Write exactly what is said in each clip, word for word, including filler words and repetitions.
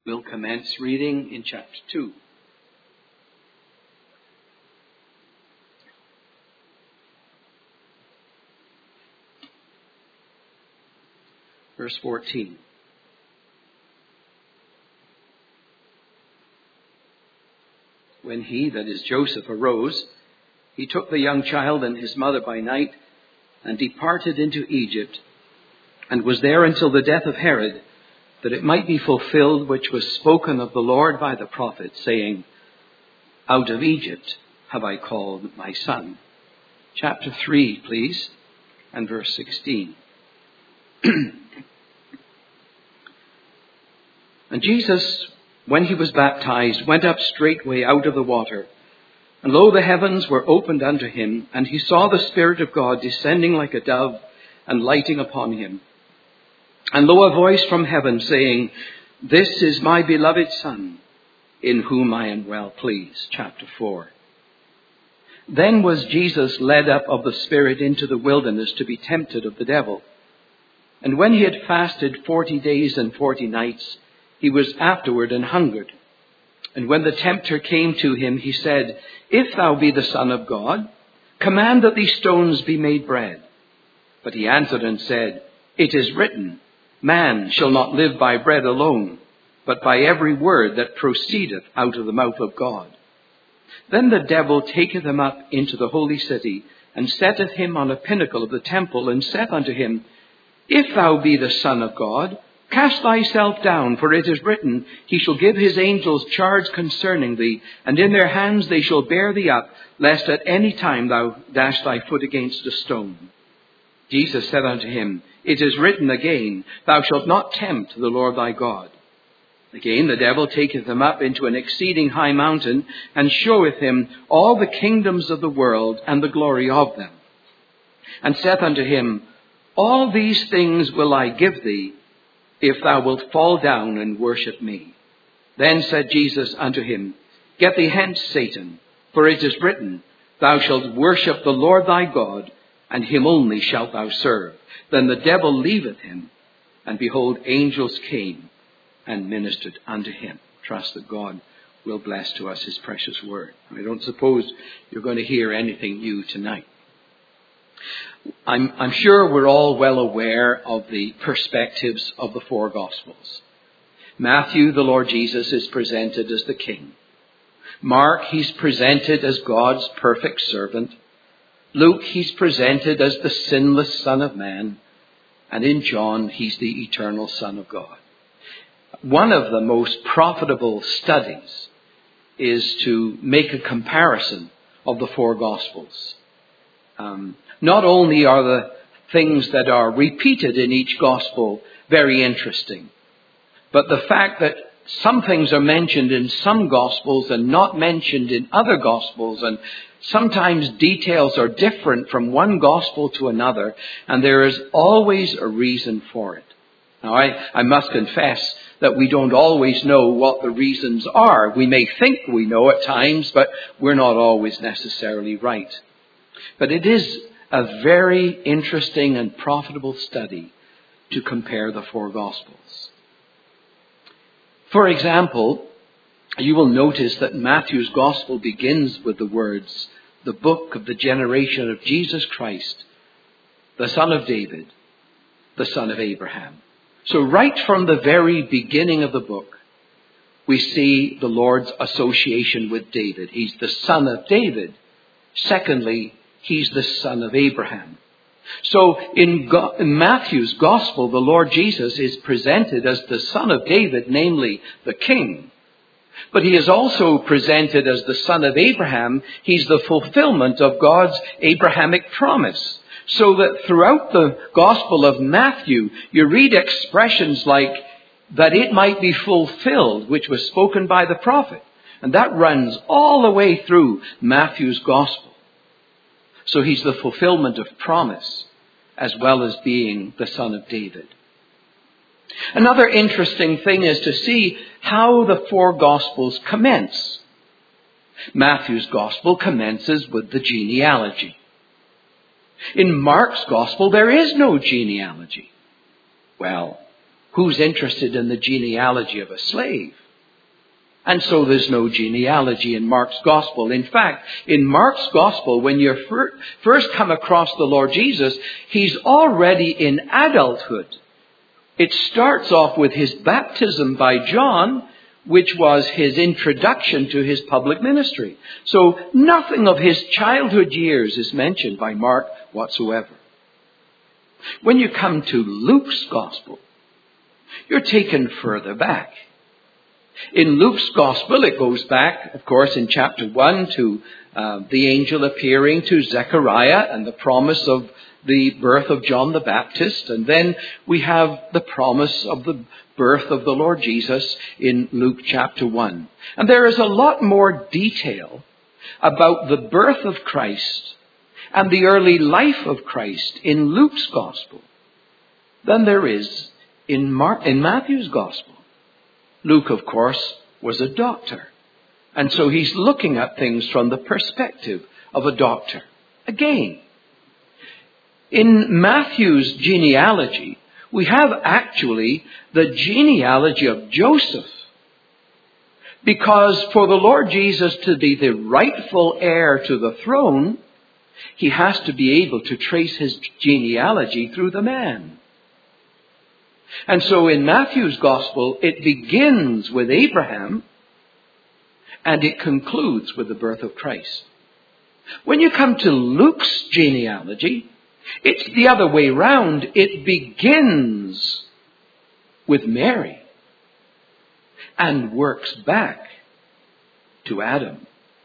We'll commence reading in chapter two. Verse fourteen. When he, that is Joseph, arose, he took the young child and his mother by night and departed into Egypt, and was there until the death of Herod, that it might be fulfilled which was spoken of the Lord by the prophet, saying, Out of Egypt have I called my son. Chapter three, please, and verse sixteen. And Jesus, when he was baptized, went up straightway out of the water. And lo, the heavens were opened unto him, and he saw the Spirit of God descending like a dove and lighting upon him. And lo, a voice from heaven saying, This is my beloved Son, in whom I am well pleased. Chapter four. Then was Jesus led up of the Spirit into the wilderness to be tempted of the devil. And when he had fasted forty days and forty nights, he was afterward and hungered. And when the tempter came to him, he said, If thou be the Son of God, command that these stones be made bread. But he answered and said, It is written, Man shall not live by bread alone, but by every word that proceedeth out of the mouth of God. Then the devil taketh him up into the holy city, and setteth him on a pinnacle of the temple, and saith unto him, If thou be the Son of God, cast thyself down, for it is written, He shall give his angels charge concerning thee, and in their hands they shall bear thee up, lest at any time thou dash thy foot against a stone. Jesus said unto him, It is written again, Thou shalt not tempt the Lord thy God. Again the devil taketh him up into an exceeding high mountain, and showeth him all the kingdoms of the world and the glory of them. And saith unto him, All these things will I give thee, if thou wilt fall down and worship me. Then said Jesus unto him, Get thee hence, Satan, for it is written, Thou shalt worship the Lord thy God, and him only shalt thou serve. Then the devil leaveth him, and behold, angels came and ministered unto him. Trust that God will bless to us his precious word. I don't suppose you're going to hear anything new tonight. I'm, I'm sure we're all well aware of the perspectives of the four Gospels. Matthew, the Lord Jesus, is presented as the King. Mark, he's presented as God's perfect servant. Luke, he's presented as the sinless Son of Man. And in John, he's the eternal Son of God. One of the most profitable studies is to make a comparison of the four Gospels. Um, not only are the things that are repeated in each Gospel very interesting, but the fact that some things are mentioned in some Gospels and not mentioned in other Gospels, and sometimes details are different from one Gospel to another, and there is always a reason for it. Now, I, I must confess that we don't always know what the reasons are. We may think we know at times, but we're not always necessarily right. But it is a very interesting and profitable study to compare the four Gospels. For example, you will notice that Matthew's Gospel begins with the words, the book of the generation of Jesus Christ, the son of David, the son of Abraham. So right from the very beginning of the book, we see the Lord's association with David. He's the son of David. Secondly, he's the son of Abraham. So in, Go- in Matthew's Gospel, the Lord Jesus is presented as the son of David, namely the king. But he is also presented as the son of Abraham. He's the fulfillment of God's Abrahamic promise. So that throughout the Gospel of Matthew, you read expressions like, that it might be fulfilled, which was spoken by the prophet. And that runs all the way through Matthew's Gospel. So he's the fulfillment of promise, as well as being the son of David. Another interesting thing is to see how the four Gospels commence. Matthew's Gospel commences with the genealogy. In Mark's Gospel, there is no genealogy. Well, Who's interested in the genealogy of a slave? And so there's no genealogy in Mark's gospel. In fact, in Mark's gospel, when you fir- first come across the Lord Jesus, he's already in adulthood. It starts off with his baptism by John, which was his introduction to his public ministry. So nothing of his childhood years is mentioned by Mark whatsoever. When you come to Luke's gospel, you're taken further back. In Luke's gospel, it goes back, of course, in chapter one to uh, the angel appearing to Zechariah and the promise of the birth of John the Baptist. And then we have the promise of the birth of the Lord Jesus in Luke chapter one. And there is a lot more detail about the birth of Christ and the early life of Christ in Luke's gospel than there is in, Mar- in Matthew's gospel. Luke, of course, was a doctor. And so he's looking at things from the perspective of a doctor. Again, in Matthew's genealogy, we have actually the genealogy of Joseph. Because for the Lord Jesus to be the rightful heir to the throne, he has to be able to trace his genealogy through the man. And so in Matthew's gospel, it begins with Abraham and it concludes with the birth of Christ. When you come to Luke's genealogy, it's the other way round. It begins with Mary and works back to Adam.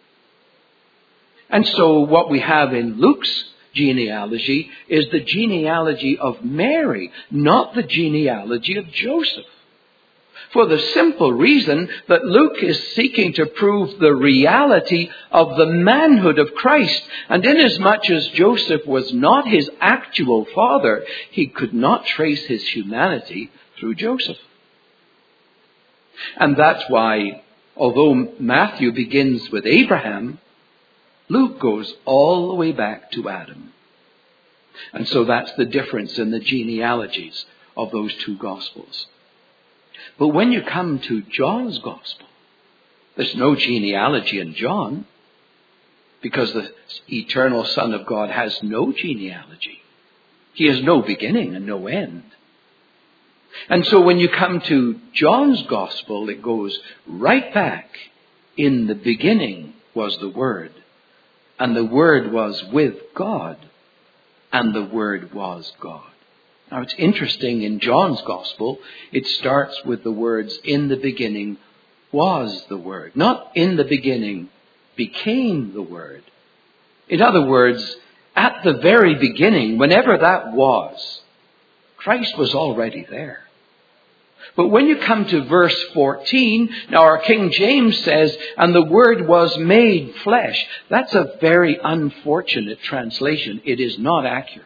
And so what we have in Luke's genealogy is the genealogy of Mary, not the genealogy of Joseph. For the simple reason that Luke is seeking to prove the reality of the manhood of Christ. And inasmuch as Joseph was not his actual father, he could not trace his humanity through Joseph. And that's why, although Matthew begins with Abraham, Luke goes all the way back to Adam. And so that's the difference in the genealogies of those two gospels. But when you come to John's gospel, there's no genealogy in John because the eternal Son of God has no genealogy. He has no beginning and no end. And so when you come to John's gospel, it goes right back. In the beginning was the Word. And the Word was with God, and the Word was God. Now it's interesting, in John's Gospel, it starts with the words, in the beginning was the Word. Not in the beginning became the Word. In other words, at the very beginning, whenever that was, Christ was already there. But when you come to verse fourteen, now our King James says, and the Word was made flesh. That's a very unfortunate translation. It is not accurate.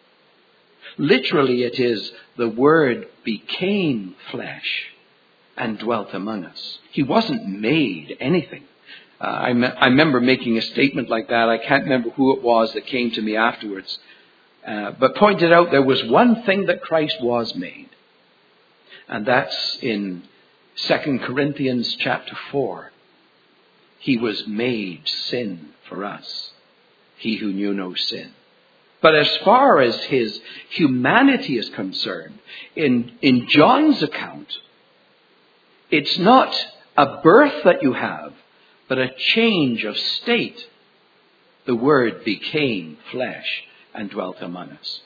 Literally it is, the Word became flesh and dwelt among us. He wasn't made anything. Uh, I, me- I remember making a statement like that. I can't remember who it was that came to me afterwards. Uh, but pointed out there was one thing that Christ was made. And that's in Second Corinthians chapter four. He was made sin for us. He who knew no sin. But as far as his humanity is concerned, in, in John's account, it's not a birth that you have, but a change of state. The Word became flesh and dwelt among us.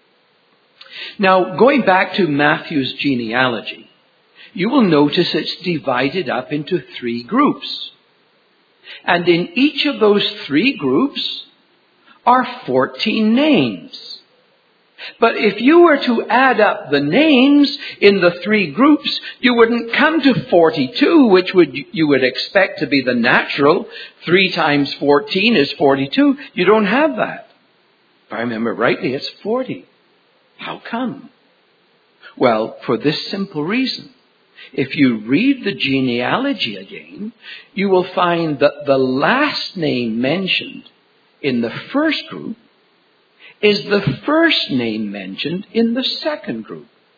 Now, going back to Matthew's genealogy, you will notice it's divided up into three groups. And in each of those three groups are fourteen names. But if you were to add up the names in the three groups, you wouldn't come to forty-two, which would you would expect to be the natural. Three times fourteen is forty-two. You don't have that. If I remember rightly, it's forty. How come? Well, for this simple reason. If you read the genealogy again, you will find that the last name mentioned in the first group is the first name mentioned in the second group.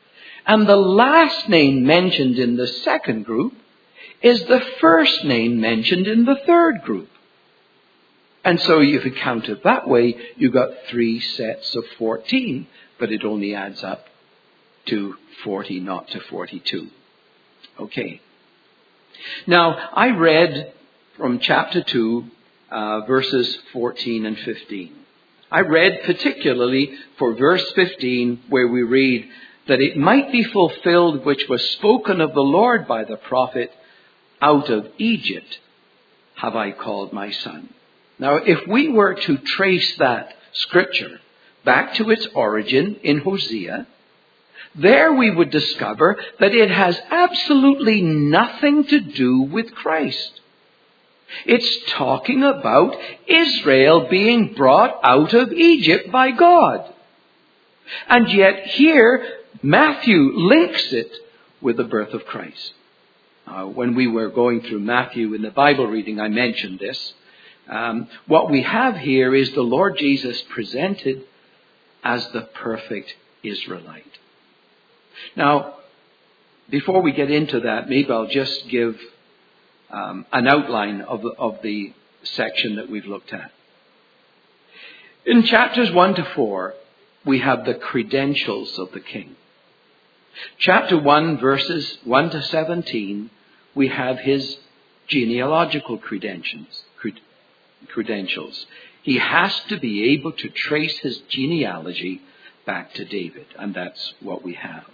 And the last name mentioned in the second group is the first name mentioned in the third group. And so if you count it that way, you've got three sets of fourteen, but it only adds up to forty, not to forty-two. Okay. Now, I read from chapter two, uh, verses fourteen and fifteen. I read particularly for verse fifteen, where we read that it might be fulfilled which was spoken of the Lord by the prophet, out of Egypt have I called my son. Now, if we were to trace that scripture back to its origin in Hosea, there we would discover that it has absolutely nothing to do with Christ. It's talking about Israel being brought out of Egypt by God. And yet here, Matthew links it with the birth of Christ. Uh, when we were going through Matthew in the Bible reading, I mentioned this. Um, what we have here is the Lord Jesus presented as the perfect Israelite. Now, before we get into that, maybe I'll just give um, an outline of the, of the section that we've looked at. In chapters one to four, we have the credentials of the king. Chapter one, verses one to seventeen, we have his genealogical credentials. Credentials. He has to be able to trace his genealogy back to David, and that's what we have.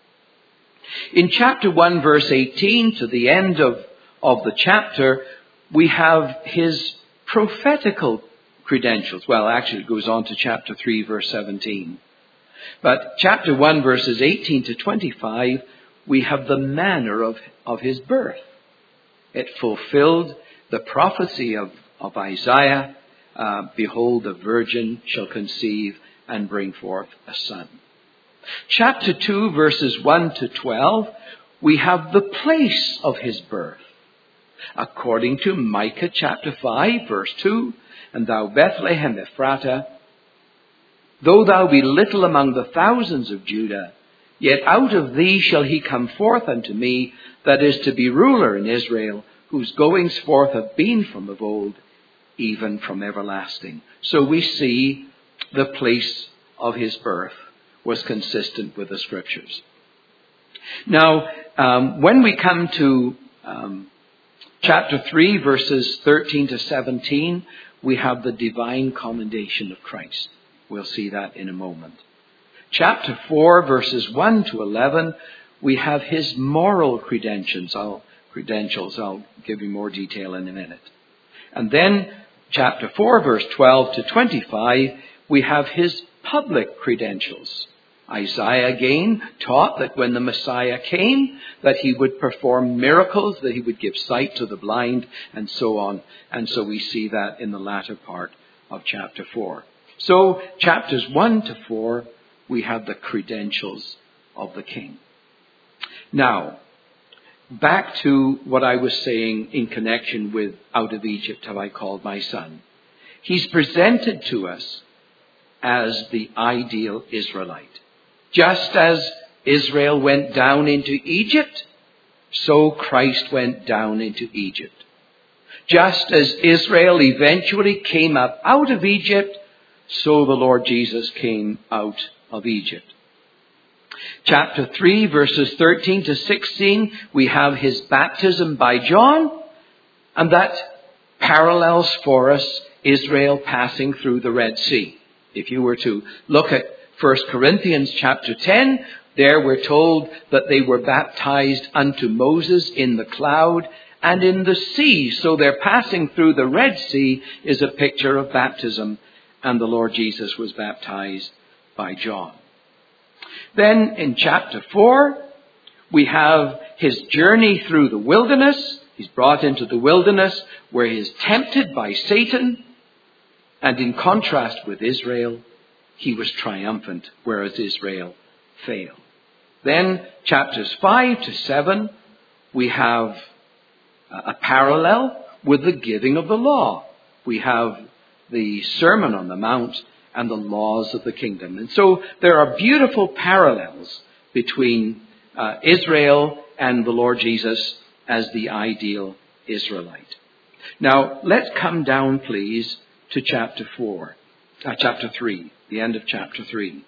In chapter one, verse eighteen, to the end of, of the chapter, we have his prophetical credentials. Well, actually, it goes on to chapter three, verse seventeen. But chapter one, verses eighteen to twenty-five, we have the manner of, of his birth. It fulfilled the prophecy of, of Isaiah, uh, behold, a virgin shall conceive and bring forth a son. Chapter two, verses one to twelve, we have the place of his birth. According to Micah chapter five, verse two, and thou Bethlehem Ephratah, though thou be little among the thousands of Judah, yet out of thee shall he come forth unto me, that is to be ruler in Israel, whose goings forth have been from of old, even from everlasting. So we see the place of his birth was consistent with the scriptures. Now, um, when we come to um, chapter three, verses thirteen to seventeen, we have the divine commendation of Christ. We'll see that in a moment. Chapter four, verses one to eleven, we have his moral credentials. I'll, credentials. I'll give you more detail in a minute. And then chapter four, verse twelve to twenty-five, we have his public credentials. Isaiah again taught that when the Messiah came, that he would perform miracles, that he would give sight to the blind, and so on. And so we see that in the latter part of chapter four. So chapters one to four, we have the credentials of the king. Now, back to what I was saying in connection with out of Egypt have I called my son. He's presented to us as the ideal Israelite. Just as Israel went down into Egypt, so Christ went down into Egypt. Just as Israel eventually came up out of Egypt, so the Lord Jesus came out of Egypt. Chapter three, verses thirteen to sixteen, we have his baptism by John, and that parallels for us Israel passing through the Red Sea. If you were to look at First Corinthians chapter ten, there we're told that they were baptized unto Moses in the cloud and in the sea. So their passing through the Red Sea is a picture of baptism, and the Lord Jesus was baptized by John. Then in chapter four, we have his journey through the wilderness. He's brought into the wilderness where he is tempted by Satan. And in contrast with Israel, he was triumphant, whereas Israel failed. Then chapters five to seven, we have a parallel with the giving of the law. We have the Sermon on the Mount and the laws of the kingdom. And so there are beautiful parallels between uh, Israel and the Lord Jesus as the ideal Israelite. Now, let's come down, please, to chapter four, uh, chapter three, the end of chapter three.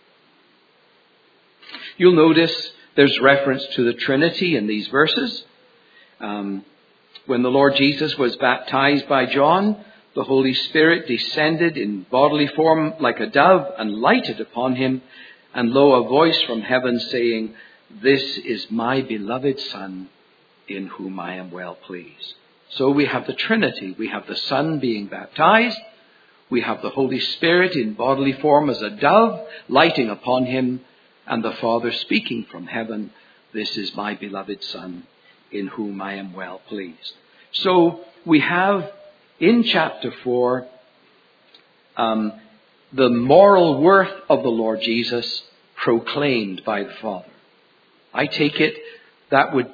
You'll notice there's reference to the Trinity in these verses. Um, when the Lord Jesus was baptized by John, the Holy Spirit descended in bodily form like a dove and lighted upon him. And lo, a voice from heaven saying, "This is my beloved Son, in whom I am well pleased." So we have the Trinity. We have the Son being baptized. We have the Holy Spirit in bodily form as a dove lighting upon him. And the Father speaking from heaven, "This is my beloved Son, in whom I am well pleased." So we have in chapter four um, the moral worth of the Lord Jesus proclaimed by the Father. I take it that would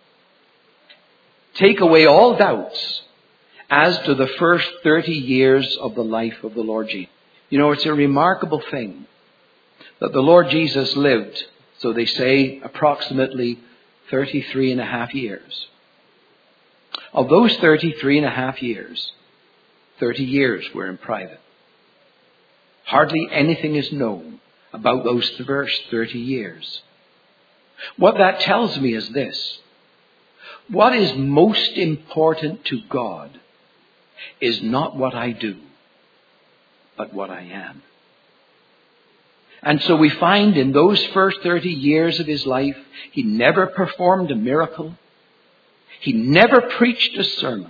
take away all doubts as to the first thirty years of the life of the Lord Jesus. You know, it's a remarkable thing that the Lord Jesus lived, so they say, approximately thirty-three and a half years. Of those thirty-three and a half years, thirty years were in private. Hardly anything is known about those first thirty years. What that tells me is this: what is most important to God is not what I do, but what I am. And so we find in those first thirty years of his life, he never performed a miracle. He never preached a sermon.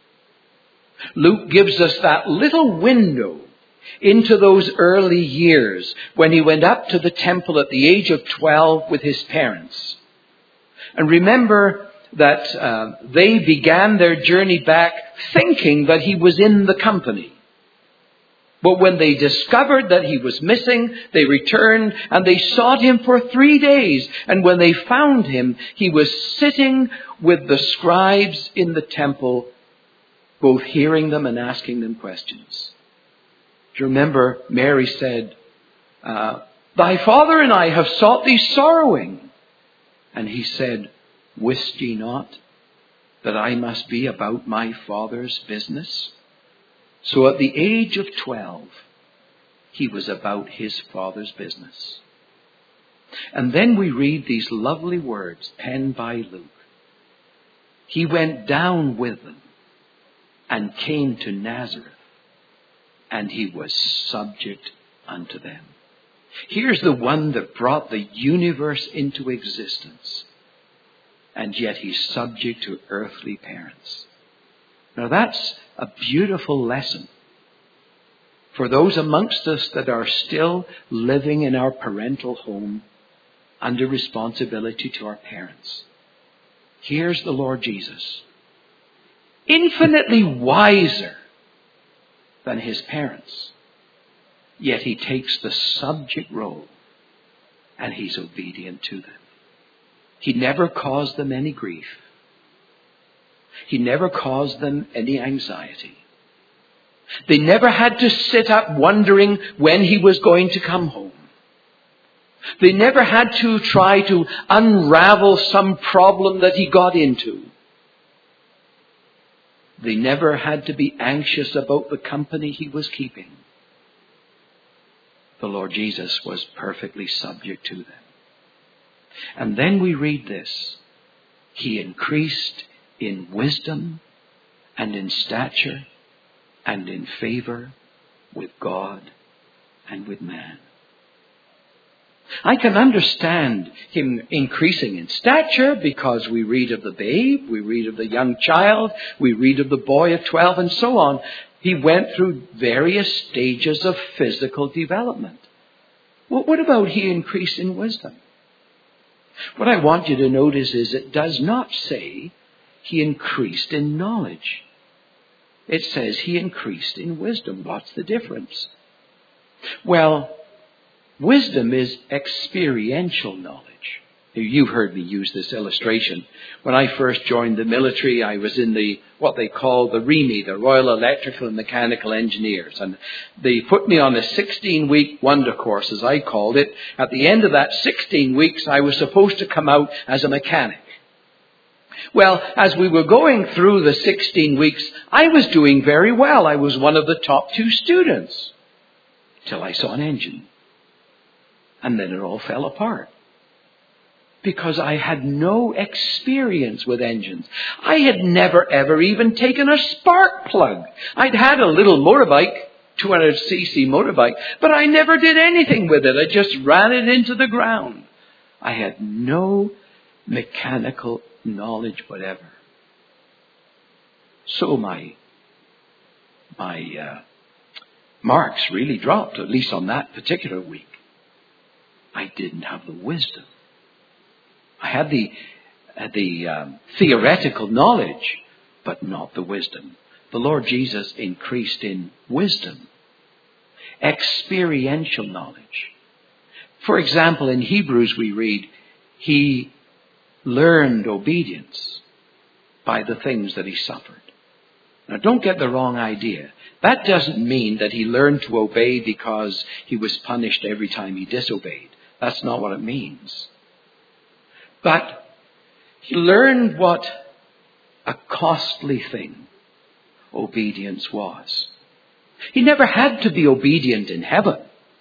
Luke gives us that little window into those early years when he went up to the temple at the age of twelve with his parents. And remember that uh, they began their journey back thinking that he was in the company. But when they discovered that he was missing, they returned and they sought him for three days. And when they found him, he was sitting with the scribes in the temple, both hearing them and asking them questions. Do you remember Mary said, uh, "Thy father and I have sought thee sorrowing." And he said, "Wist ye not that I must be about my Father's business?" So at the age of twelve, he was about his Father's business. And then we read these lovely words penned by Luke. He went down with them and came to Nazareth, and he was subject unto them. Here's the one that brought the universe into existence, and yet he's subject to earthly parents. Now that's a beautiful lesson for those amongst us that are still living in our parental home under responsibility to our parents. Here's the Lord Jesus, infinitely wiser than his parents, yet he takes the subject role and he's obedient to them. He never caused them any grief. He never caused them any anxiety. They never had to sit up wondering when he was going to come home. They never had to try to unravel some problem that he got into. They never had to be anxious about the company he was keeping. The Lord Jesus was perfectly subject to them. And then we read this: he increased in wisdom and in stature and in favor with God and with man. I can understand him increasing in stature because we read of the babe, we read of the young child, we read of the boy of twelve and so on. He went through various stages of physical development. Well, what about he increased in wisdom? What I want you to notice is it does not say he increased in knowledge. It says he increased in wisdom. What's the difference? Well, wisdom is experiential knowledge. You've heard me use this illustration. When I first joined the military, I was in the what they call the R E M E, the Royal Electrical and Mechanical Engineers. And they put me on a sixteen-week wonder course, as I called it. At the end of that sixteen weeks, I was supposed to come out as a mechanic. Well, as we were going through the sixteen weeks, I was doing very well. I was one of the top two students. Till I saw an engine. And then it all fell apart. Because I had no experience with engines. I had never ever even taken a spark plug. I'd had a little motorbike, two hundred c c motorbike, but I never did anything with it. I just ran it into the ground. I had no mechanical knowledge whatever. So my, my uh, marks really dropped, at least on that particular week. I didn't have the wisdom. I had the uh, the um, theoretical knowledge, but not the wisdom. The Lord Jesus increased in wisdom, experiential knowledge. For example, in Hebrews we read, he learned obedience by the things that he suffered. Now don't get the wrong idea. That doesn't mean that he learned to obey because he was punished every time he disobeyed. That's not what it means. But he learned what a costly thing obedience was. He never had to be obedient in heaven.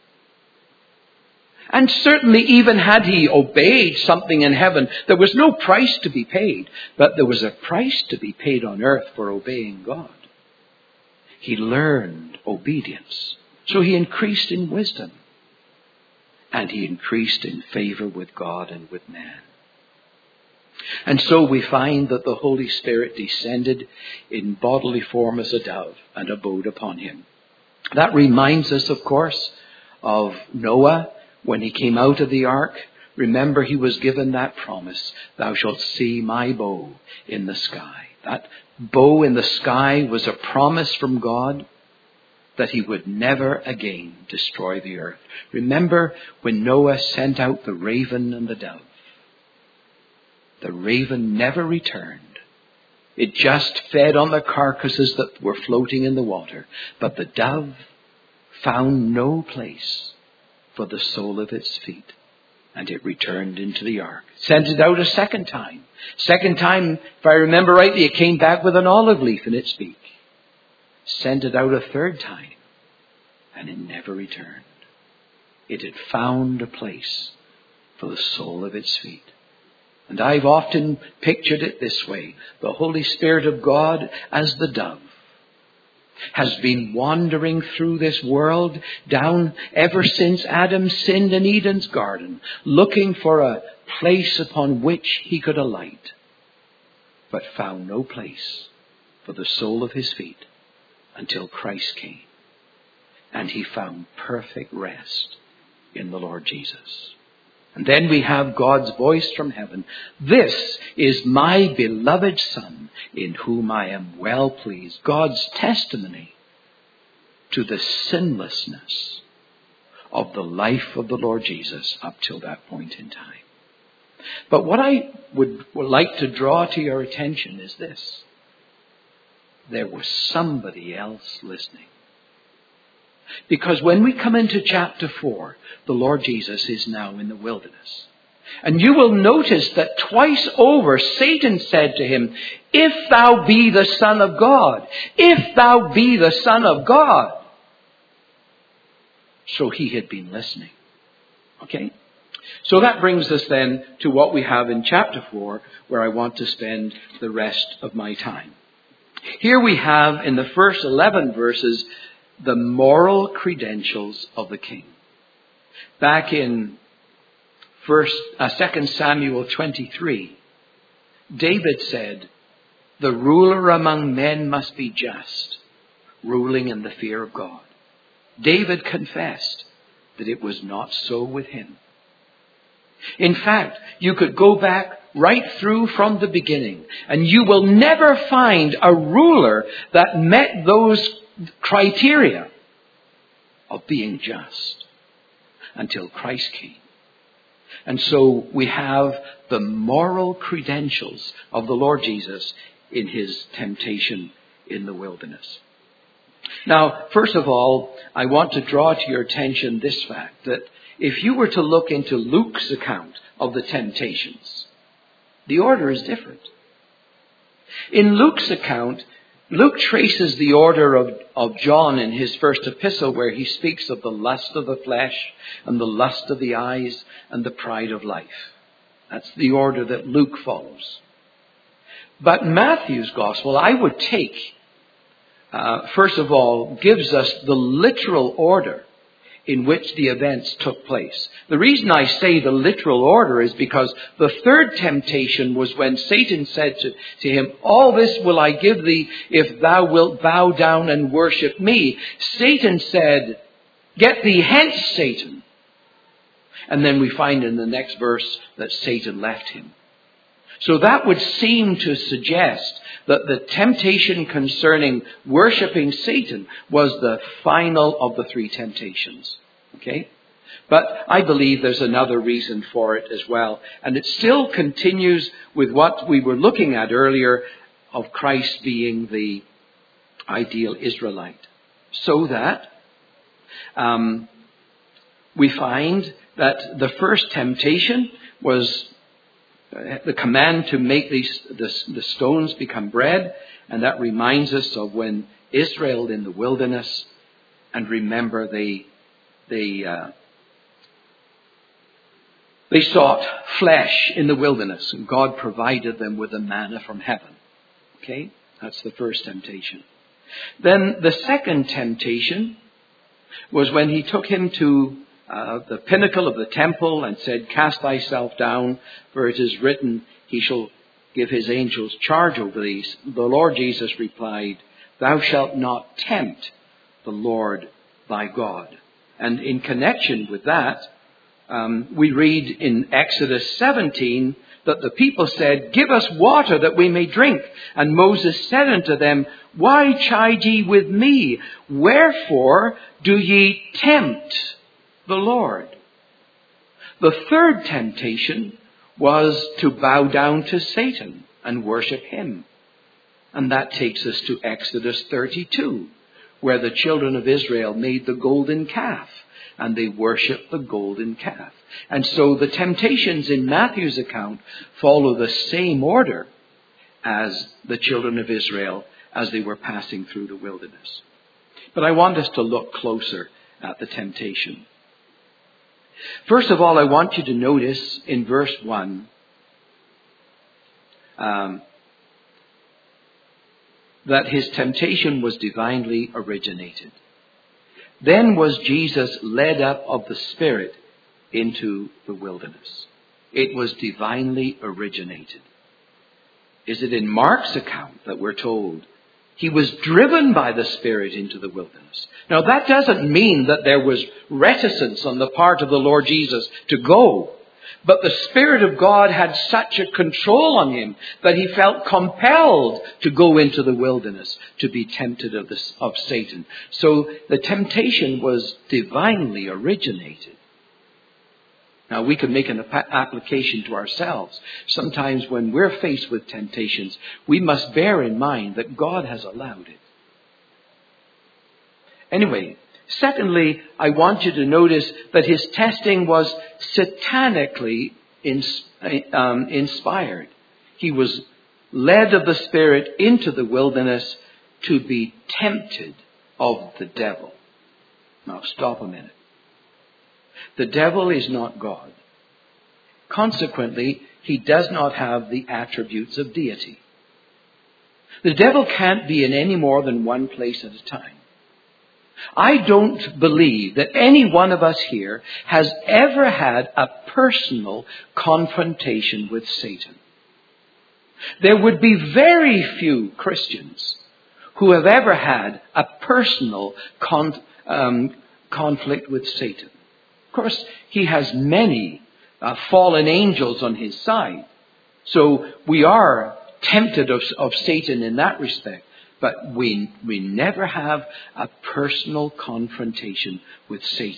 And certainly even had he obeyed something in heaven, there was no price to be paid. But there was a price to be paid on earth for obeying God. He learned obedience. So he increased in wisdom. And he increased in favor with God and with man. And so we find that the Holy Spirit descended in bodily form as a dove and abode upon him. That reminds us, of course, of Noah when he came out of the ark. Remember, he was given that promise, thou shalt see my bow in the sky. That bow in the sky was a promise from God that he would never again destroy the earth. Remember when Noah sent out the raven and the dove. The raven never returned. It just fed on the carcasses that were floating in the water. But the dove found no place for the sole of its feet. And it returned into the ark. Sent it out a second time. Second time, if I remember rightly, it came back with an olive leaf in its beak. Sent it out a third time. And it never returned. It had found a place for the sole of its feet. And I've often pictured it this way. The Holy Spirit of God as the dove has been wandering through this world down ever since Adam sinned in Eden's garden, looking for a place upon which he could alight, but found no place for the sole of his feet until Christ came. And he found perfect rest in the Lord Jesus. And then we have God's voice from heaven. This is my beloved Son, in whom I am well pleased. God's testimony to the sinlessness of the life of the Lord Jesus up till that point in time. But what I would, would like to draw to your attention is this. There was somebody else listening. Because when we come into chapter four, the Lord Jesus is now in the wilderness. And you will notice that twice over Satan said to him, if thou be the Son of God, if thou be the Son of God. So he had been listening. Okay? So that brings us then to what we have in chapter four, where I want to spend the rest of my time. Here we have in the first eleven verses the moral credentials of the king. Back in first, uh, Second Samuel twenty-three, David said, the ruler among men must be just, ruling in the fear of God. David confessed that it was not so with him. In fact, you could go back right through from the beginning, and you will never find a ruler that met those criteria of being just until Christ came. And so we have the moral credentials of the Lord Jesus in his temptation in the wilderness. Now, first of all, I want to draw to your attention this fact, that if you were to look into Luke's account of the temptations, the order is different. In Luke's account, Luke traces the order of, of John in his first epistle, where he speaks of the lust of the flesh and the lust of the eyes and the pride of life. That's the order that Luke follows. But Matthew's gospel, I would take, uh, first of all, gives us the literal order in which the events took place. The reason I say the literal order is because the third temptation was when Satan said to, to him, "All this will I give thee if thou wilt bow down and worship me." Satan said, "Get thee hence, Satan." And then we find in the next verse that Satan left him. So that would seem to suggest that the temptation concerning worshipping Satan was the final of the three temptations. Okay? But I believe there's another reason for it as well. And it still continues with what we were looking at earlier of Christ being the ideal Israelite. So that um, we find that the first temptation was the command to make these the, the stones become bread, and that reminds us of when Israel in the wilderness, and remember they they uh, they sought flesh in the wilderness, and God provided them with the manna from heaven. Okay, that's the first temptation. Then the second temptation was when he took him to Uh, the pinnacle of the temple and said, "Cast thyself down, for it is written, he shall give his angels charge over thee." The Lord Jesus replied, "Thou shalt not tempt the Lord thy God." And in connection with that, um, we read in Exodus seventeen that the people said, "Give us water that we may drink." And Moses said unto them, "Why chide ye with me? Wherefore do ye tempt the Lord?" The third temptation was to bow down to Satan and worship him. And that takes us to Exodus thirty-two, where the children of Israel made the golden calf and they worshiped the golden calf. And so the temptations in Matthew's account follow the same order as the children of Israel as they were passing through the wilderness. But I want us to look closer at the temptation. First of all, I want you to notice in verse one um, that his temptation was divinely originated. Then was Jesus led up of the Spirit into the wilderness. It was divinely originated. Is it in Mark's account that we're told he was driven by the Spirit into the wilderness? Now, that doesn't mean that there was reticence on the part of the Lord Jesus to go. But the Spirit of God had such a control on him that he felt compelled to go into the wilderness to be tempted of, this, of Satan. So the temptation was divinely originated. Now, we can make an application to ourselves. Sometimes when we're faced with temptations, we must bear in mind that God has allowed it. Anyway, secondly, I want you to notice that his testing was satanically ins- um, inspired. He was led of the Spirit into the wilderness to be tempted of the devil. Now, stop a minute. The devil is not God. Consequently, he does not have the attributes of deity. The devil can't be in any more than one place at a time. I don't believe that any one of us here has ever had a personal confrontation with Satan. There would be very few Christians who have ever had a personal con- um, conflict with Satan. Of course, he has many uh, fallen angels on his side. So we are tempted of, of Satan in that respect. But we we never have a personal confrontation with Satan.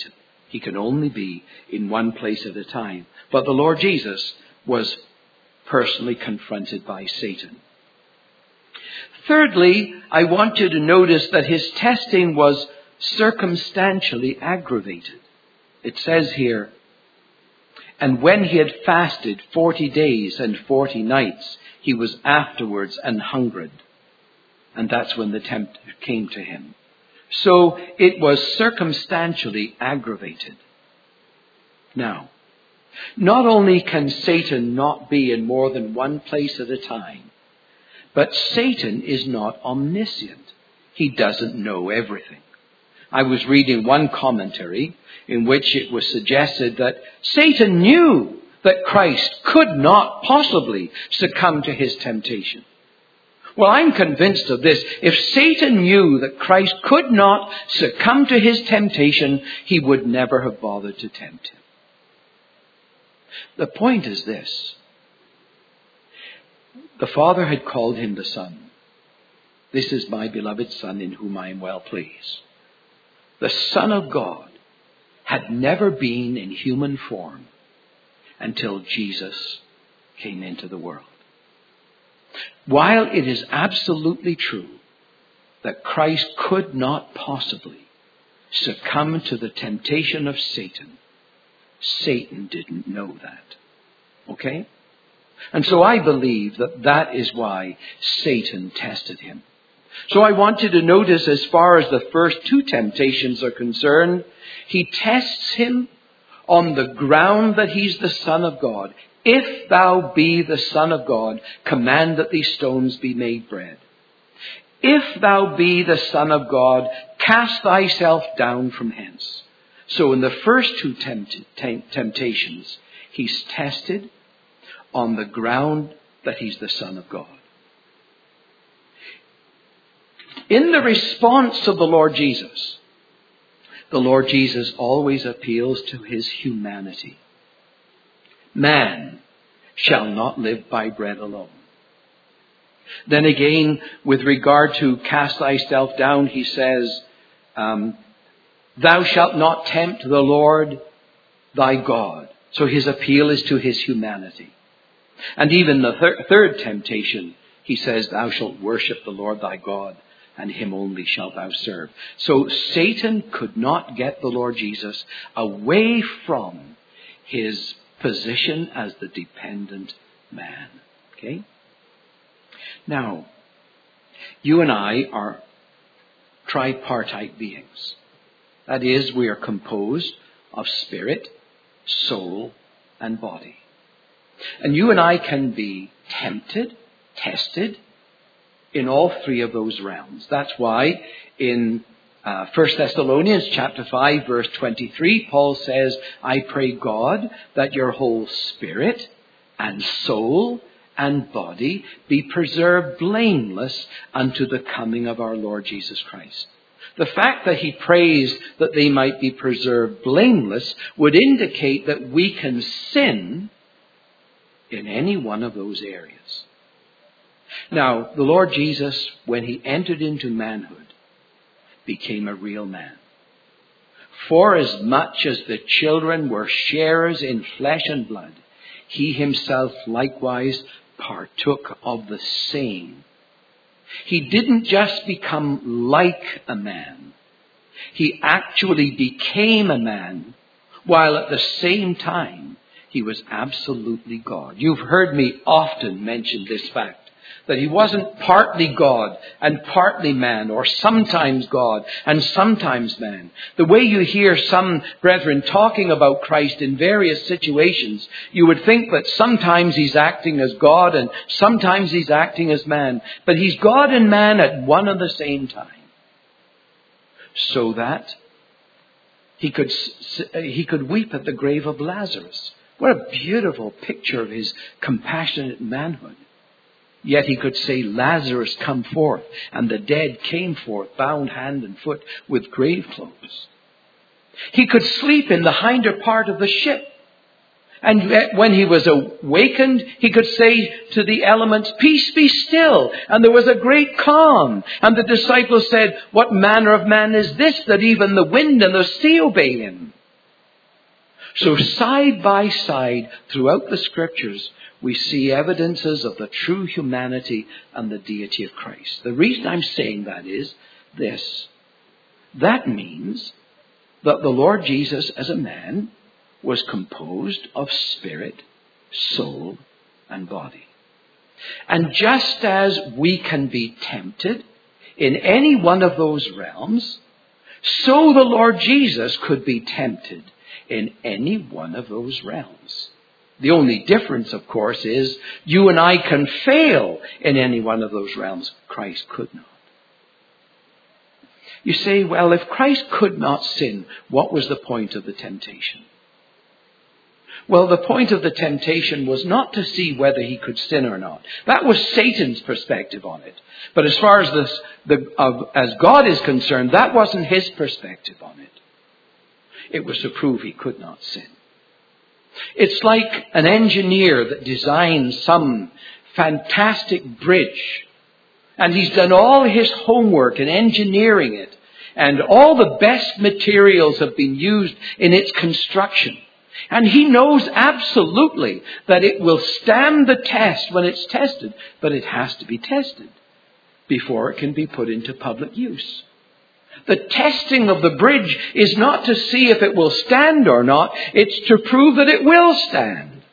He can only be in one place at a time. But the Lord Jesus was personally confronted by Satan. Thirdly, I want you to notice that his testing was circumstantially aggravated. It says here, and when he had fasted forty days and forty nights, he was afterwards an hungered. And that's when the tempter came to him. So it was circumstantially aggravated. Now, not only can Satan not be in more than one place at a time, but Satan is not omniscient. He doesn't know everything. I was reading one commentary in which it was suggested that Satan knew that Christ could not possibly succumb to his temptation. Well, I'm convinced of this. If Satan knew that Christ could not succumb to his temptation, he would never have bothered to tempt him. The point is this. The Father had called him the Son. This is my beloved Son in whom I am well pleased. The Son of God had never been in human form until Jesus came into the world. While it is absolutely true that Christ could not possibly succumb to the temptation of Satan, Satan didn't know that. Okay? And so I believe that that is why Satan tested him. So I want you to notice, as far as the first two temptations are concerned, he tests him on the ground that he's the Son of God. If thou be the Son of God, command that these stones be made bread. If thou be the Son of God, cast thyself down from hence. So in the first two tempt- temptations, he's tested on the ground that he's the Son of God. In the response of the Lord Jesus, the Lord Jesus always appeals to his humanity. Man shall not live by bread alone. Then again, with regard to cast thyself down, he says, um, thou shalt not tempt the Lord thy God. So his appeal is to his humanity. And even the thir- third temptation, he says, thou shalt worship the Lord thy God, and him only shalt thou serve. So Satan could not get the Lord Jesus away from his position as the dependent man. Okay? Now, you and I are tripartite beings. That is, we are composed of spirit, soul, and body. And you and I can be tempted, tested, in all three of those realms. That's why in uh, First Thessalonians chapter five, verse twenty-three, Paul says, I pray God that your whole spirit and soul and body be preserved blameless unto the coming of our Lord Jesus Christ. The fact that he prays that they might be preserved blameless would indicate that we can sin in any one of those areas. Now, the Lord Jesus, when he entered into manhood, became a real man. For as much as the children were sharers in flesh and blood, he himself likewise partook of the same. He didn't just become like a man. He actually became a man, while at the same time he was absolutely God. You've heard me often mention this fact, that he wasn't partly God and partly man, or sometimes God and sometimes man. The way you hear some brethren talking about Christ in various situations, you would think that sometimes he's acting as God and sometimes he's acting as man. But he's God and man at one and the same time. So that he could, he could weep at the grave of Lazarus. What a beautiful picture of his compassionate manhood. Yet he could say, Lazarus, come forth. And the dead came forth, bound hand and foot with grave clothes. He could sleep in the hinder part of the ship. And when he was awakened, he could say to the elements, peace be still. And there was a great calm. And the disciples said, what manner of man is this, that even the wind and the sea obey him? So side by side throughout the Scriptures, we see evidences of the true humanity and the deity of Christ. The reason I'm saying that is this. That means that the Lord Jesus as a man was composed of spirit, soul, and body. And just as we can be tempted in any one of those realms, so the Lord Jesus could be tempted in any one of those realms. The only difference, of course, is you and I can fail in any one of those realms. Christ could not. You say, well, if Christ could not sin, what was the point of the temptation? Well, the point of the temptation was not to see whether he could sin or not. That was Satan's perspective on it. But as far as this, the, uh, as God is concerned, that wasn't his perspective on it. It was to prove he could not sin. It's like an engineer that designs some fantastic bridge. And he's done all his homework in engineering it. And all the best materials have been used in its construction. And he knows absolutely that it will stand the test when it's tested. But it has to be tested before it can be put into public use. The testing of the bridge is not to see if it will stand or not. It's to prove that it will stand.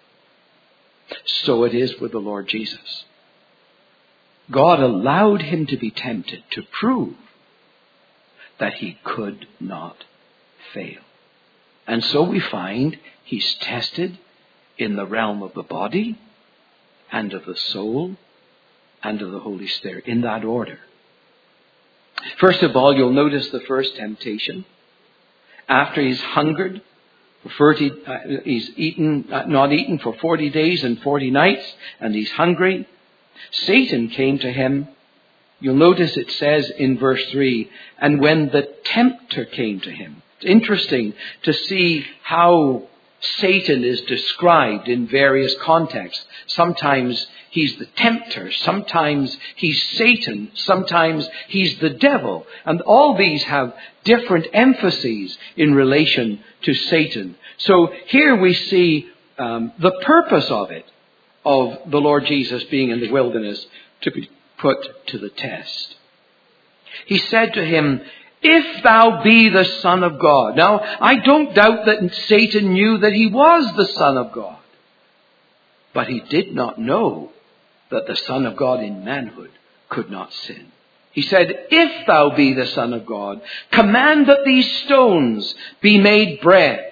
So it is with the Lord Jesus. God allowed him to be tempted to prove that he could not fail. And so we find he's tested in the realm of the body and of the soul and of the Holy Spirit, in that order. First of all, you'll notice the first temptation. After he's hungered, for forty, uh, he's eaten, uh, not eaten for forty days and forty nights, and he's hungry. Satan came to him. You'll notice it says in verse three, and when the tempter came to him. It's interesting to see how Satan is described in various contexts. Sometimes he's the tempter. Sometimes he's Satan. Sometimes he's the devil. And all these have different emphases in relation to Satan. So here we see um, the purpose of it, of the Lord Jesus being in the wilderness to be put to the test. He said to him, if thou be the Son of God. Now, I don't doubt that Satan knew that he was the Son of God. But he did not know that the Son of God in manhood could not sin. He said, if thou be the Son of God, command that these stones be made bread.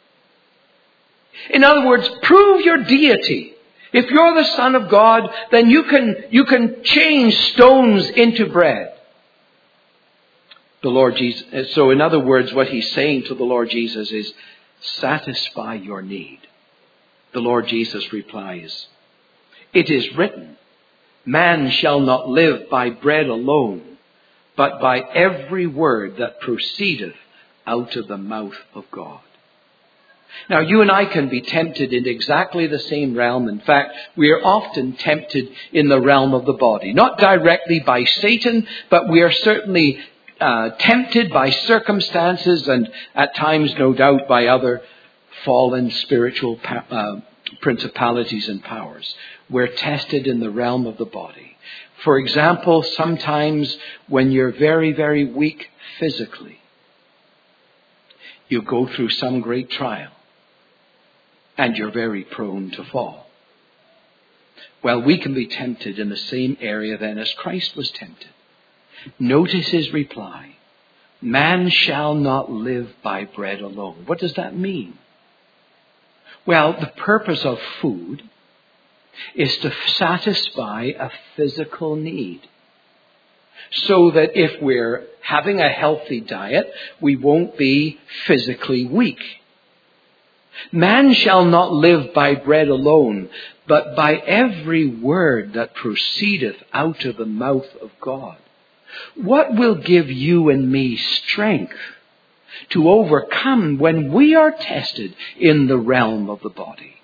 In other words, prove your deity. If you're the Son of God, then you can, you can change stones into bread. The Lord Jesus. So in other words, what he's saying to the Lord Jesus is, satisfy your need. The Lord Jesus replies, it is written, man shall not live by bread alone, but by every word that proceedeth out of the mouth of God. Now, you and I can be tempted in exactly the same realm. In fact, we are often tempted in the realm of the body. Not directly by Satan, but we are certainly uh, tempted by circumstances and at times, no doubt, by other fallen spiritual pa- uh, principalities and powers. We're tested in the realm of the body. For example, sometimes when you're very, very weak physically, you go through some great trial. And you're very prone to fall. Well, we can be tempted in the same area then as Christ was tempted. Notice his reply. Man shall not live by bread alone. What does that mean? Well, the purpose of food is to satisfy a physical need. So that if we're having a healthy diet, we won't be physically weak. Man shall not live by bread alone, but by every word that proceedeth out of the mouth of God. What will give you and me strength to overcome when we are tested in the realm of the body?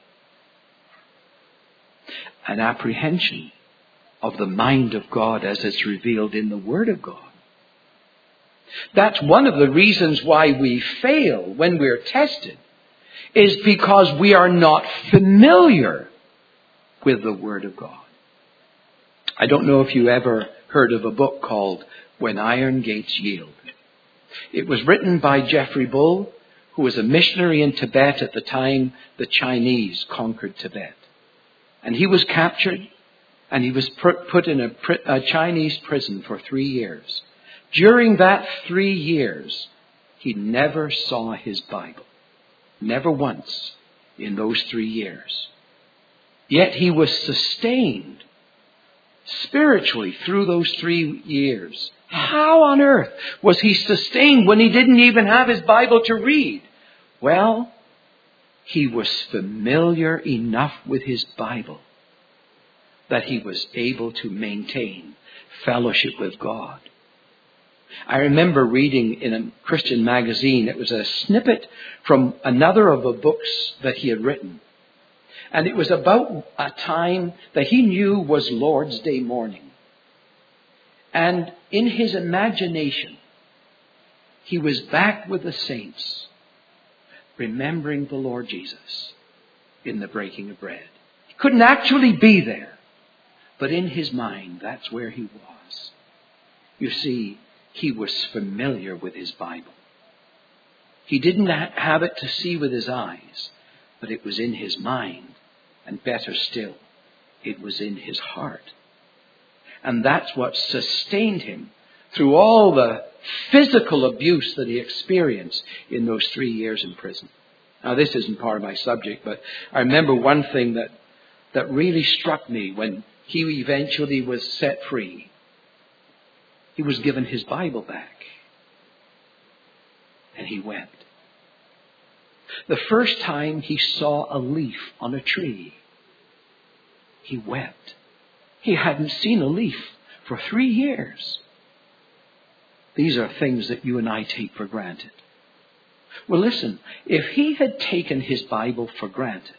An apprehension of the mind of God as it's revealed in the Word of God. That's one of the reasons why we fail when we're tested. is because we are not familiar with the Word of God. I don't know if you ever heard of a book called When Iron Gates Yield. It was written by Geoffrey Bull, who was a missionary in Tibet at the time the Chinese conquered Tibet. And he was captured and he was put in a, a Chinese prison for three years. During that three years, he never saw his Bible. Never once in those three years. Yet he was sustained spiritually through those three years. How on earth was he sustained when he didn't even have his Bible to read? Well, he was familiar enough with his Bible that he was able to maintain fellowship with God. I remember reading in a Christian magazine, it was a snippet from another of the books that he had written. And it was about a time that he knew was Lord's Day morning. And in his imagination, he was back with the saints, remembering the Lord Jesus in the breaking of bread. He couldn't actually be there, but in his mind, that's where he was. You see, he was familiar with his Bible. He didn't have it to see with his eyes, but it was in his mind. And better still, it was in his heart. And that's what sustained him through all the physical abuse that he experienced in those three years in prison. Now, this isn't part of my subject, but I remember one thing that, that really struck me when he eventually was set free. He was given his Bible back. And he wept. The first time he saw a leaf on a tree, he wept. He hadn't seen a leaf for three years. These are things that you and I take for granted. Well, listen, if he had taken his Bible for granted,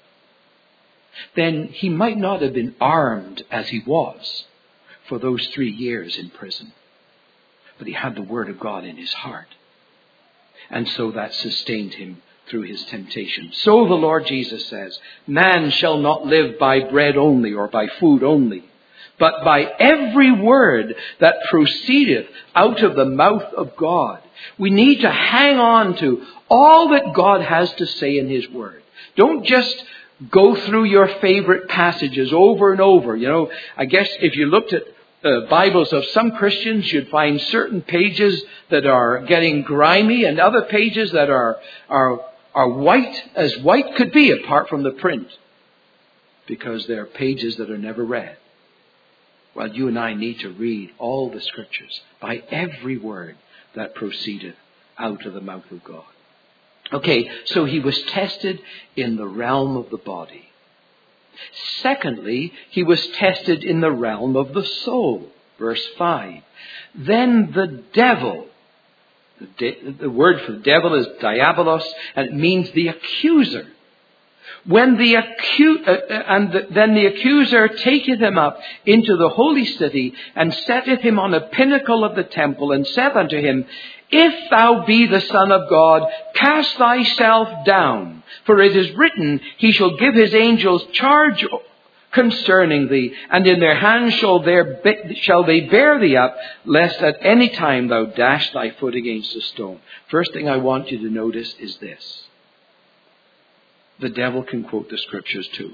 then he might not have been armed as he was for those three years in prison. But he had the Word of God in his heart. And so that sustained him through his temptation. So the Lord Jesus says, man shall not live by bread only or by food only, but by every word that proceedeth out of the mouth of God. We need to hang on to all that God has to say in his Word. Don't just go through your favorite passages over and over. You know, I guess if you looked at Uh, Bibles of some Christians, you'd find certain pages that are getting grimy and other pages that are, are, are white as white could be apart from the print. Because they're pages that are never read. Well, you and I need to read all the Scriptures by every word that proceedeth out of the mouth of God. Okay, so he was tested in the realm of the body. Secondly, he was tested in the realm of the soul. Verse five. Then the devil, the, de- the word for devil is diabolos, and it means the accuser. When the acu- uh, and the, then the accuser taketh him up into the holy city, and setteth him on a pinnacle of the temple, and saith unto him, If thou be the Son of God, cast thyself down. For it is written, He shall give His angels charge concerning thee, and in their hands shall, their, shall they bear thee up, lest at any time thou dash thy foot against a stone. First thing I want you to notice is this. The devil can quote the Scriptures too.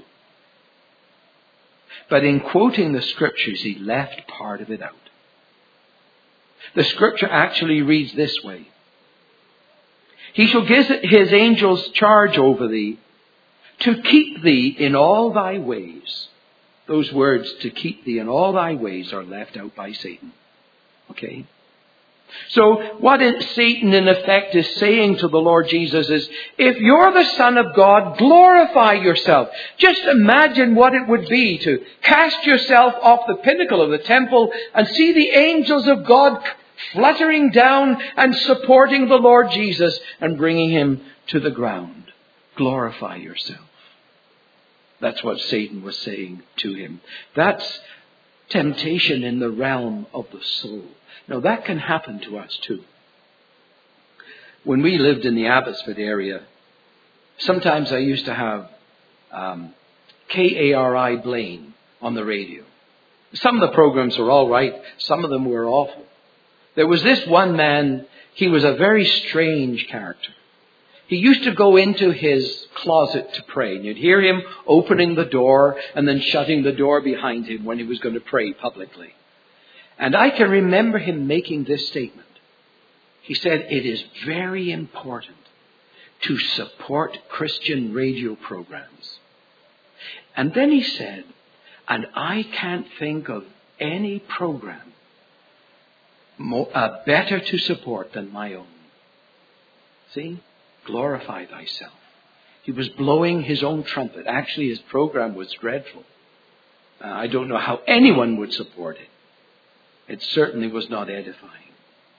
But in quoting the Scriptures, he left part of it out. The Scripture actually reads this way. He shall give His angels charge over thee, to keep thee in all thy ways. Those words, to keep thee in all thy ways, are left out by Satan. Okay? So what is Satan in effect is saying to the Lord Jesus is, if you're the Son of God, glorify yourself. Just imagine what it would be to cast yourself off the pinnacle of the temple and see the angels of God fluttering down and supporting the Lord Jesus and bringing Him to the ground. Glorify yourself. That's what Satan was saying to him. That's temptation in the realm of the soul. Now that can happen to us too. When we lived in the Abbotsford area, Sometimes I used to have um, K A R I Blaine on the radio. Some of the programs were all right. Some of them were awful. There was this one man, he was a very strange character. He used to go into his closet to pray. And you'd hear him opening the door and then shutting the door behind him when he was going to pray publicly. And I can remember him making this statement. He said, it is very important to support Christian radio programs. And then he said, and I can't think of any program more, uh, better to support than my own. See? Glorify thyself. He was blowing his own trumpet. Actually, his program was dreadful. Uh, I don't know how anyone would support it. It certainly was not edifying.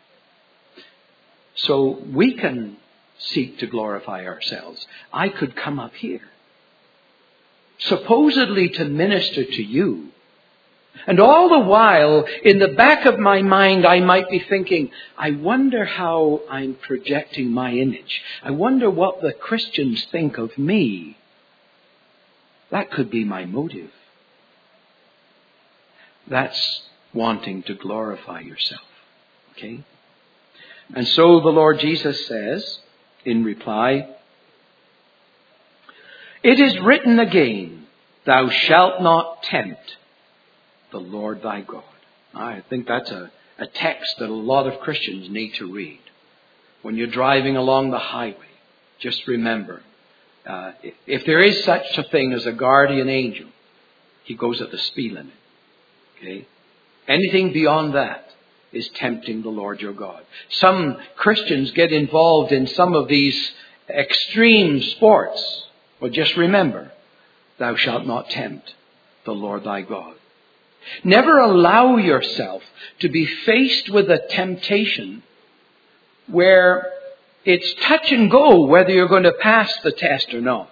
So we can seek to glorify ourselves. I could come up here, supposedly to minister to you. And all the while, in the back of my mind, I might be thinking, I wonder how I'm projecting my image. I wonder what the Christians think of me. That could be my motive. That's wanting to glorify yourself. Okay? And so the Lord Jesus says, in reply, it is written again, thou shalt not tempt the Lord thy God. I think that's a, a text that a lot of Christians need to read. When you're driving along the highway, just remember, uh, if, if there is such a thing as a guardian angel, he goes at the speed limit. Okay? Anything beyond that is tempting the Lord your God. Some Christians get involved in some of these extreme sports. Well, just remember, thou shalt not tempt the Lord thy God. Never allow yourself to be faced with a temptation where it's touch and go whether you're going to pass the test or not.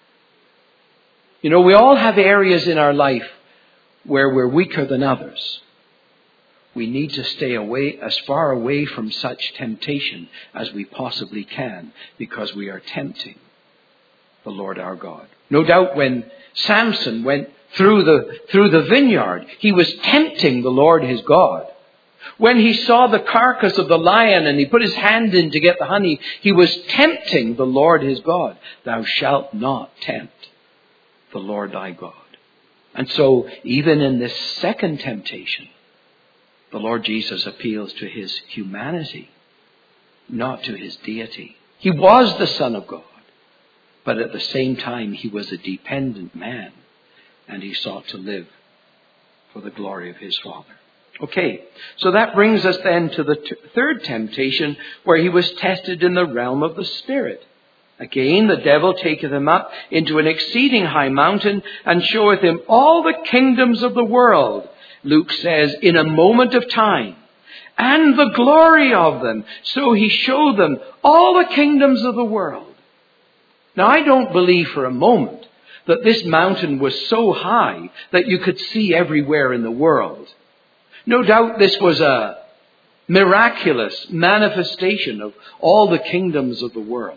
You know, we all have areas in our life where we're weaker than others. We need to stay away, as far away from such temptation as we possibly can, because we are tempting the Lord our God. No doubt when Samson went through the, through the vineyard, he was tempting the Lord his God. When he saw the carcass of the lion and he put his hand in to get the honey, he was tempting the Lord his God. Thou shalt not tempt the Lord thy God. And so, even in this second temptation, the Lord Jesus appeals to his humanity, not to his deity. He was the Son of God, but at the same time he was a dependent man, and he sought to live for the glory of his Father. Okay, so that brings us then to the t- third temptation, where he was tested in the realm of the Spirit. Again, the devil taketh him up into an exceeding high mountain, and showeth him all the kingdoms of the world, Luke says, in a moment of time, and the glory of them. So he showed them all the kingdoms of the world. Now, I don't believe for a moment that this mountain was so high that you could see everywhere in the world. No doubt this was a miraculous manifestation of all the kingdoms of the world.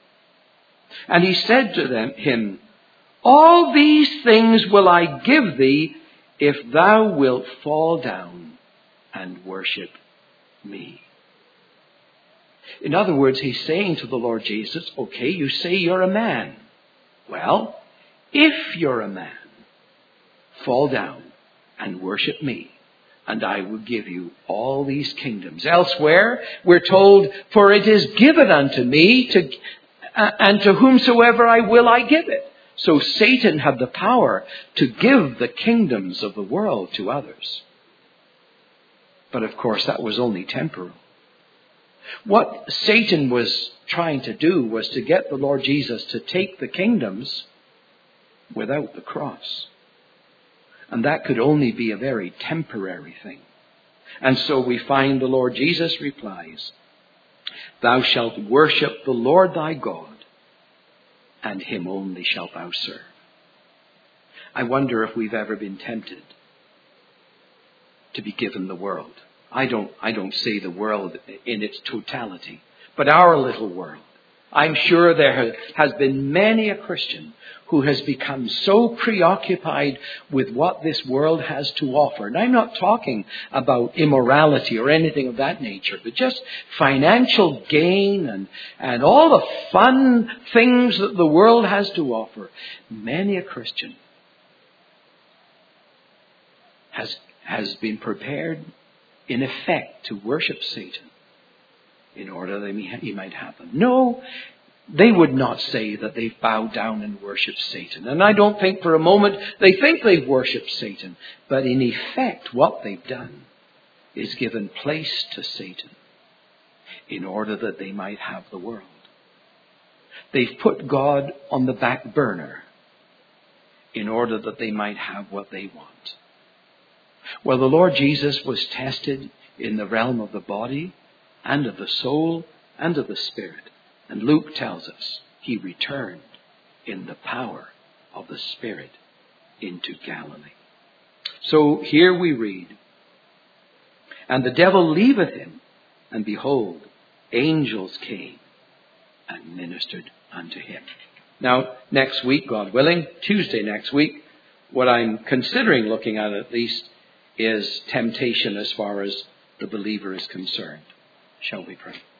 And he said to them, him, all these things will I give thee if thou wilt fall down and worship me. In other words, he's saying to the Lord Jesus, okay, you say you're a man. Well, if you're a man, fall down and worship me, and I will give you all these kingdoms. Elsewhere, we're told, for it is given unto me, to, uh, and to whomsoever I will I give it. So Satan had the power to give the kingdoms of the world to others. But of course, that was only temporal. What Satan was trying to do was to get the Lord Jesus to take the kingdoms without the cross. And that could only be a very temporary thing. And so we find the Lord Jesus replies, thou shalt worship the Lord thy God, and him only shalt thou serve. I wonder if we've ever been tempted to be given the world. I don't, I don't say the world in its totality, but our little world, I'm sure there has been many a Christian who has become so preoccupied with what this world has to offer. And I'm not talking about immorality or anything of that nature, but just financial gain and, and all the fun things that the world has to offer. Many a Christian has, has been prepared, in effect, to worship Satan in order that he might have them. No, they would not say that they've bowed down and worshipped Satan. And I don't think for a moment they think they've worshipped Satan. But in effect, what they've done is given place to Satan in order that they might have the world. They've put God on the back burner in order that they might have what they want. Well, the Lord Jesus was tested in the realm of the body and of the soul and of the spirit. And Luke tells us he returned in the power of the Spirit into Galilee. So here we read, and the devil leaveth him, and behold, angels came and ministered unto him. Now, next week, God willing, Tuesday next week, what I'm considering looking at at least is temptation as far as the believer is concerned. Shall we pray?